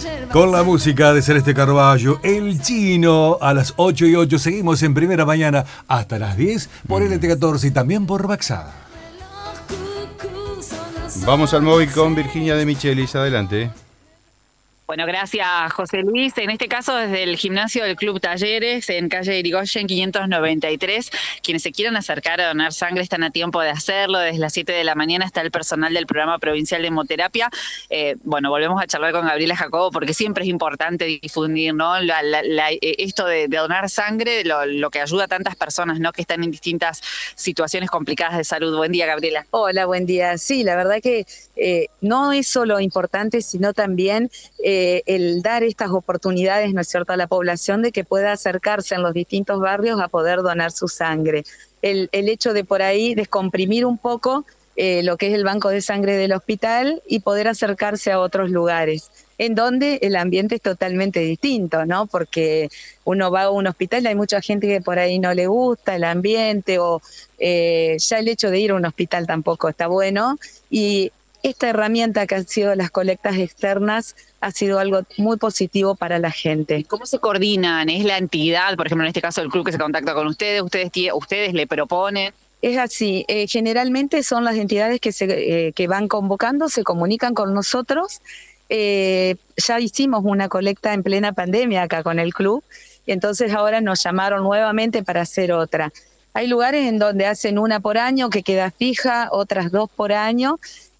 Con la música de Celeste Carballo, El Chino, a las 8:08. Seguimos en Primera Mañana hasta las 10 por LT14 y también por Baxada. Vamos al móvil con Virginia de Michelis. Adelante. Bueno, gracias, José Luis. En este caso, desde el gimnasio del Club Talleres, en calle Irigoyen 593, quienes se quieran acercar a donar sangre están a tiempo de hacerlo. Desde las 7 de la mañana está el personal del programa provincial de hemoterapia. Bueno, volvemos a charlar con Gabriela Jacobo porque siempre es importante difundir, ¿no? Esto de donar sangre, lo que ayuda a tantas personas, ¿no? Que están en distintas situaciones complicadas de salud. Buen día, Gabriela. Hola, buen día. Sí, la verdad que no es solo importante, sino también el dar estas oportunidades, ¿no es cierto?, a la población de que pueda acercarse en los distintos barrios a poder donar su sangre. El hecho de por ahí descomprimir un poco lo que es el banco de sangre del hospital y poder acercarse a otros lugares, en donde el ambiente es totalmente distinto, ¿no? Porque uno va a un hospital y hay mucha gente que por ahí no le gusta el ambiente o ya el hecho de ir a un hospital tampoco está bueno. Y esta herramienta que han sido las colectas externas ha sido algo muy positivo para la gente. ¿Cómo se coordinan? ¿Es la entidad, por ejemplo, en este caso el club que se contacta con ustedes? ¿Ustedes le proponen? Es así, generalmente son las entidades que van convocando, se comunican con nosotros. Ya hicimos una colecta en plena pandemia acá con el club, y entonces ahora nos llamaron nuevamente para hacer otra. Hay lugares en donde hacen una por año que queda fija, otras 2 por año,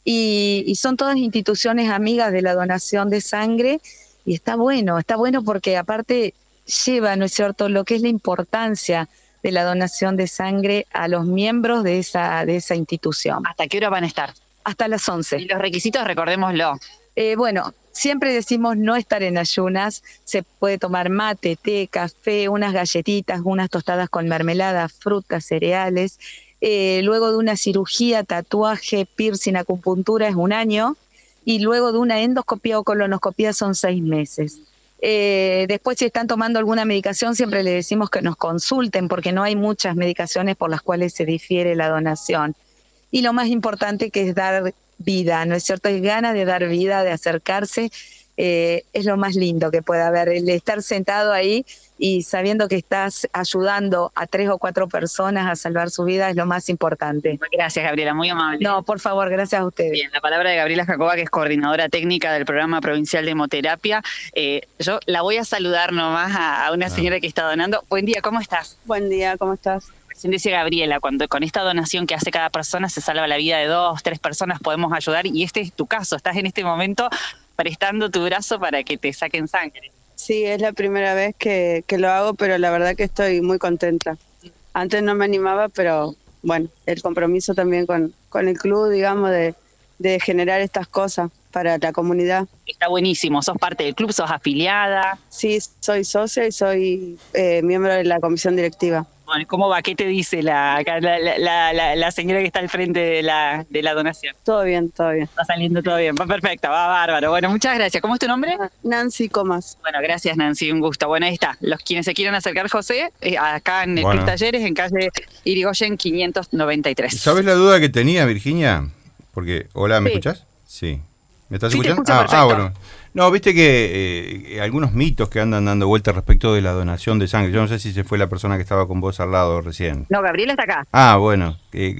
y son todas instituciones amigas de la donación de sangre, y está bueno porque aparte lleva, ¿no es cierto?, lo que es la importancia de la donación de sangre a los miembros de esa institución. ¿Hasta qué hora van a estar? Hasta las 11. Y los requisitos, recordémoslo. Bueno, siempre decimos no estar en ayunas, se puede tomar mate, té, café, unas galletitas, unas tostadas con mermelada, frutas, cereales. Luego de una cirugía, tatuaje, piercing, acupuntura es 1 año, y luego de una endoscopía o colonoscopía son 6 meses. Después, si están tomando alguna medicación, siempre les decimos que nos consulten porque no hay muchas medicaciones por las cuales se difiere la donación. Y lo más importante que es dar vida, ¿no es cierto? Es ganas de dar vida, de acercarse, es lo más lindo que puede haber, el estar sentado ahí y sabiendo que estás ayudando a 3 o 4 personas a salvar su vida es lo más importante. Gracias, Gabriela, muy amable. No, por favor, gracias a ustedes. Bien, la palabra de Gabriela Jacoba, que es coordinadora técnica del programa provincial de hemoterapia. Yo la voy a saludar nomás a una señora que está donando. Buen día, ¿cómo estás? Buen día, ¿cómo estás? Recién decía Gabriela, cuando con esta donación que hace cada persona se salva la vida de 2, 3 personas, podemos ayudar, y este es tu caso, estás en este momento prestando tu brazo para que te saquen sangre. Sí, es la primera vez que lo hago, pero la verdad que estoy muy contenta. Antes no me animaba, pero bueno, el compromiso también con el club, digamos, de generar estas cosas para la comunidad. Está buenísimo, sos parte del club, sos afiliada. Sí, soy socia y soy miembro de la comisión directiva. Bueno, ¿cómo va? ¿Qué te dice la señora que está al frente de la donación? Todo bien, todo bien. Está saliendo todo bien, va perfecto, va bárbaro. Bueno, muchas gracias. ¿Cómo es tu nombre? Nancy Comas. Bueno, gracias, Nancy, un gusto. Bueno, ahí está. Los quienes se quieran acercar, José, acá en el Club Talleres, en calle Irigoyen 593. ¿Sabes la duda que tenía, Virginia? Porque, hola, ¿me escuchás? Sí. ¿Me estás escuchando? Te escucho, bueno. No, viste que algunos mitos que andan dando vuelta respecto de la donación de sangre. Yo no sé si se fue la persona que estaba con vos al lado recién. No, Gabriela está acá. Bueno.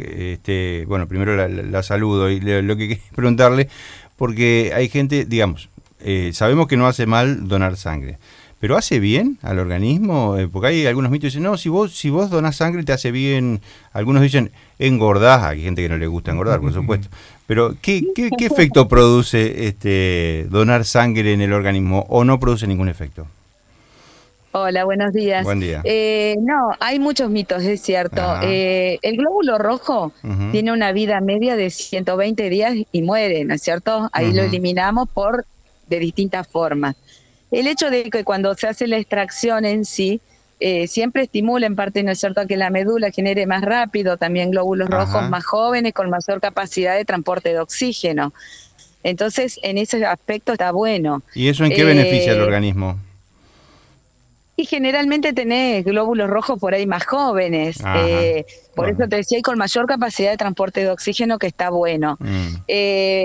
Bueno, primero la saludo y lo que quería preguntarle, porque hay gente, digamos, sabemos que no hace mal donar sangre, pero ¿hace bien al organismo? Porque hay algunos mitos que dicen, no, si vos donás sangre te hace bien. Algunos dicen, engordás. Hay gente que no le gusta engordar, por supuesto. Pero, ¿qué efecto produce donar sangre en el organismo o no produce ningún efecto? Hola, buenos días. Buen día. No, hay muchos mitos, es cierto. El glóbulo rojo tiene una vida media de 120 días y muere, ¿no es cierto? Ahí lo eliminamos de distintas formas. El hecho de que cuando se hace la extracción en sí, siempre estimula en parte, ¿no es cierto?, a que la médula genere más rápido también glóbulos rojos más jóvenes con mayor capacidad de transporte de oxígeno. Entonces, en ese aspecto está bueno. ¿Y eso en qué beneficia al organismo? Y generalmente tenés glóbulos rojos por ahí más jóvenes. Por eso te decía, y con mayor capacidad de transporte de oxígeno, que está bueno.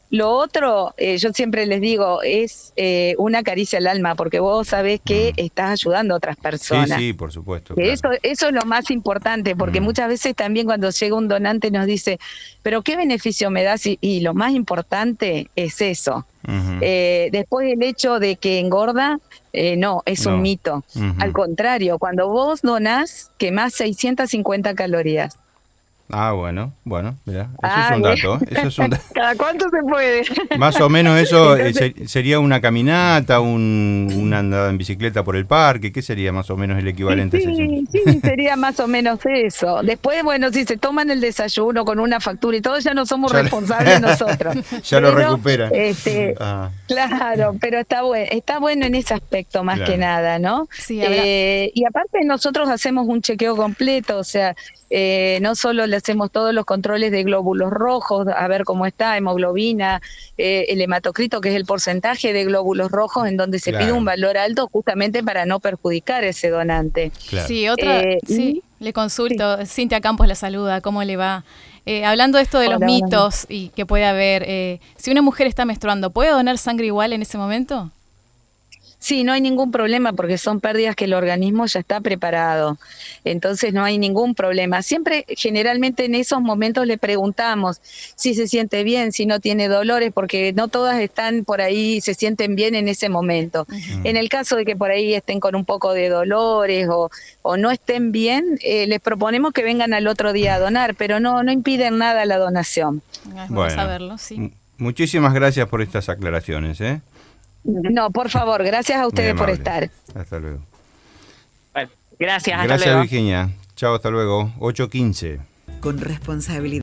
Lo otro, yo siempre les digo, es una caricia al alma, porque vos sabés que estás ayudando a otras personas. Sí, por supuesto. Que Claro. eso es lo más importante, porque muchas veces también cuando llega un donante nos dice, pero ¿qué beneficio me das? Y lo más importante es eso. Después el hecho de que engorda, no, es un mito. Al contrario, cuando vos donás, quemás 650 calorías. Ah, bueno, mira, eso es un dato, eso es un dato. ¿Cada cuánto se puede? Más o menos eso sería una caminata, una andada en bicicleta por el parque, ¿qué sería más o menos el equivalente a ese tiempo? Sí, sería más o menos eso. Después, bueno, si se toman el desayuno con una factura y todo, ya no somos responsables nosotros. Ya lo recuperan. Claro, pero está bueno en ese aspecto más que nada, ¿no? Sí, y aparte nosotros hacemos un chequeo completo, o sea, no solo le hacemos todos los controles de glóbulos rojos, a ver cómo está, hemoglobina, el hematocrito, que es el porcentaje de glóbulos rojos, en donde se pide un valor alto justamente para no perjudicar a ese donante. Claro. Sí, le consulto, Cintia Campos la saluda, ¿cómo le va? Hablando de esto de los mitos y que puede haber, si una mujer está menstruando, ¿puede donar sangre igual en ese momento? Sí, no hay ningún problema porque son pérdidas que el organismo ya está preparado. Entonces no hay ningún problema. Siempre, generalmente en esos momentos le preguntamos si se siente bien, si no tiene dolores, porque no todas están por ahí, se sienten bien en ese momento. En el caso de que por ahí estén con un poco de dolores o no estén bien, les proponemos que vengan al otro día a donar, pero no impiden nada la donación. Vamos a verlo, sí. Muchísimas gracias por estas aclaraciones, ¿eh? No, por favor, gracias a ustedes por estar. Hasta luego. Bueno, gracias, hasta Gracias, luego. Virginia. Chao, hasta luego. 8:15. Con responsabilidad.